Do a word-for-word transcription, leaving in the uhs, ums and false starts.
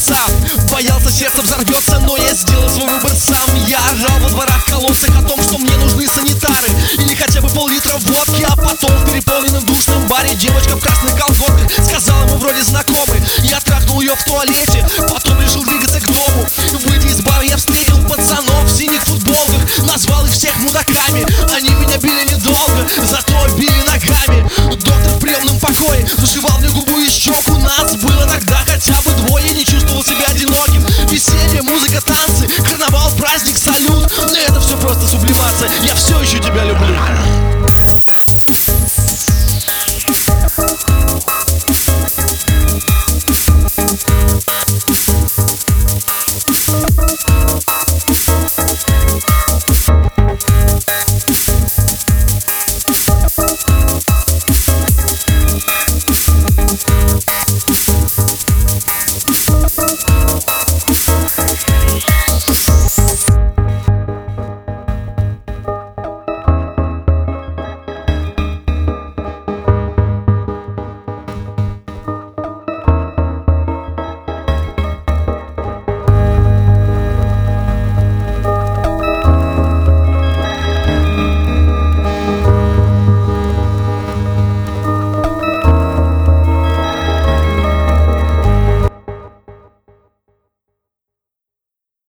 сам. Боялся, сердце взорвется, но я сделал свой выбор сам. Я орал во дворах, колодцах о том, что мне нужны санитары или хотя бы пол-литра водки. А потом в переполненном душном баре девочка в красных колготках сказала ему вроде знакомый. Я трахнул ее в туалете, потом решил двигаться к дому. Выйдя из бара, я встретил пацанов в синих футболках, назвал их всех мудаками. Они меня били недолго, зато били ногами. Доктор в приемном покое зашивал